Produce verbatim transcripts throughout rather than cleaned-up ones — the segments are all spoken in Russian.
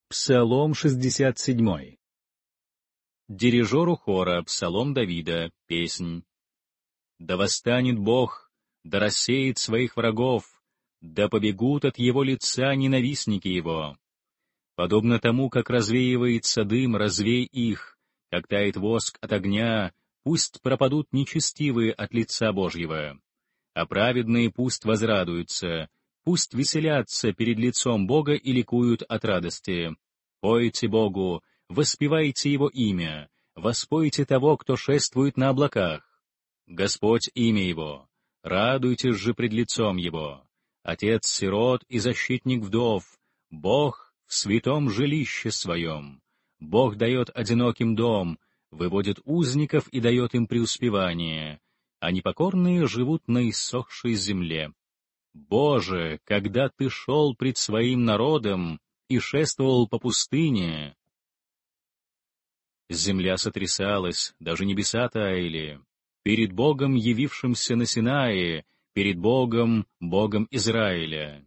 Псалом шестьдесят семь. Дирижеру хора, псалом Давида, песнь. «Да восстанет Бог, да рассеет своих врагов, да побегут от Его лица ненавистники Его. Подобно тому, как развеивается дым, развей их, как тает воск от огня, пусть пропадут нечестивые от лица Божьего, а праведные пусть возрадуются, пусть веселятся перед лицом Бога и ликуют от радости. Пойте Богу, воспевайте Его имя, воспойте того, кто шествует на облаках. Господь имя Его, радуйтесь же пред лицом Его. Отец сирот и защитник вдов, Бог в святом жилище Своем. Бог дает одиноким дом, выводит узников и дает им преуспевание, а непокорные живут на иссохшей земле. Боже, когда Ты шел пред Своим народом и шествовал по пустыне, земля сотрясалась, даже небеса таяли, перед Богом, явившимся на Синае, перед Богом, Богом Израиля.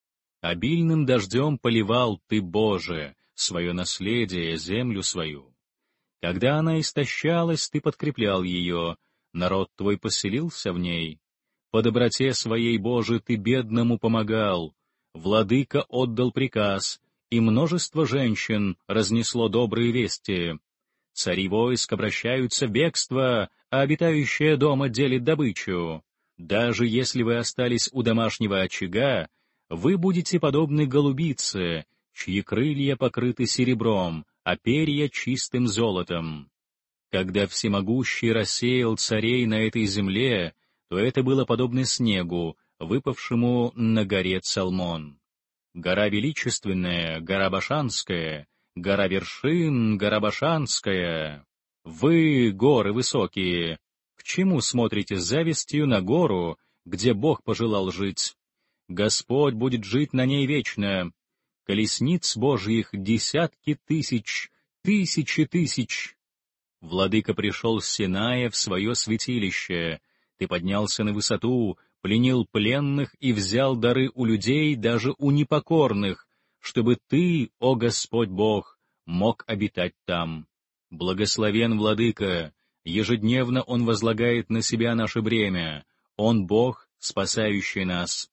Обильным дождем поливал Ты, Боже, свое наследие, землю свою. Когда она истощалась, Ты подкреплял ее, народ Твой поселился в ней. По доброте Своей, Боже, Ты бедному помогал, Владыка отдал приказ, и множество женщин разнесло добрые вести. Цари войск обращаются в бегство, а обитающая дома делит добычу. Даже если вы остались у домашнего очага, вы будете подобны голубице, чьи крылья покрыты серебром, а перья чистым золотом. Когда Всемогущий рассеял царей на этой земле, то это было подобно снегу, выпавшему на горе Цалмон. Гора величественная, гора Башанская, гора вершин, гора Башанская. Вы, горы высокие, к чему смотрите с завистью на гору, где Бог пожелал жить? Господь будет жить на ней вечно. Колесниц Божьих десятки тысяч, тысячи тысяч. Владыка пришел с Синая в свое святилище. Ты поднялся на высоту, пленил пленных и взял дары у людей, даже у непокорных, чтобы Ты, о Господь Бог, мог обитать там. Благословен Владыка, ежедневно Он возлагает на себя наше бремя, Он Бог, спасающий нас.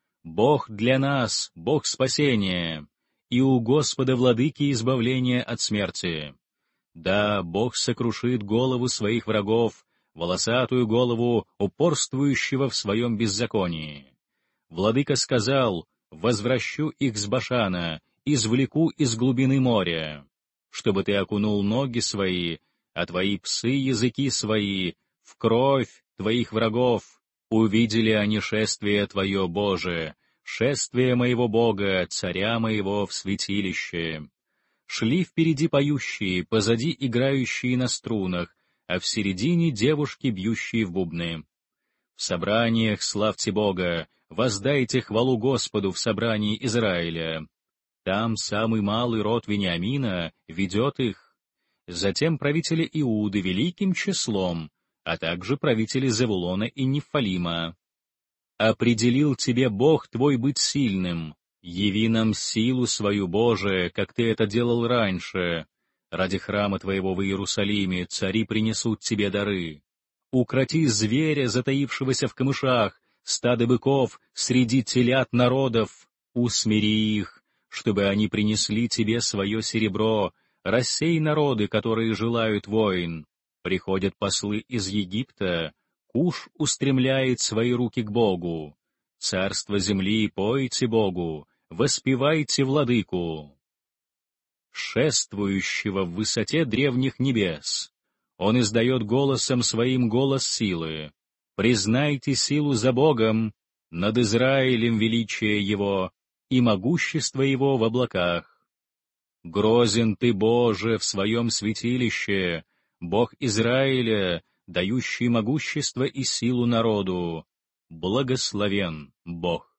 Бог для нас, Бог спасения, и у Господа Владыки избавление от смерти. Да, Бог сокрушит голову своих врагов, волосатую голову упорствующего в своем беззаконии. Владыка сказал: «Возвращу их с Башана, извлеку из глубины моря, чтобы ты окунул ноги свои, а твои псы языки свои, в кровь твоих врагов. Увидели они шествие Твое, Боже, шествие моего Бога, царя моего в святилище. Шли впереди поющие, позади играющие на струнах, а в середине девушки, бьющие в бубны. В собраниях славьте Бога, воздайте хвалу Господу в собрании Израиля. Там самый малый род Вениамина ведет их. Затем правители Иуды великим числом, а также правители Завулона и Нефалима. Определил тебе Бог твой быть сильным. Яви нам силу свою, Боже, как ты это делал раньше. Ради храма твоего в Иерусалиме цари принесут тебе дары. Укроти зверя, затаившегося в камышах, стадо быков среди телят народов. Усмири их, чтобы они принесли тебе свое серебро. Рассей народы, которые желают войн. Приходят послы из Египта, Куш устремляет свои руки к Богу. Царство земли, пойте Богу, воспевайте Владыку. Шествующего в высоте древних небес. Он издает голосом своим голос силы. Признайте силу за Богом, над Израилем величие Его и могущество Его в облаках. Грозен Ты, Боже, в своем святилище, Бог Израиля, дающий могущество и силу народу. Благословен Бог.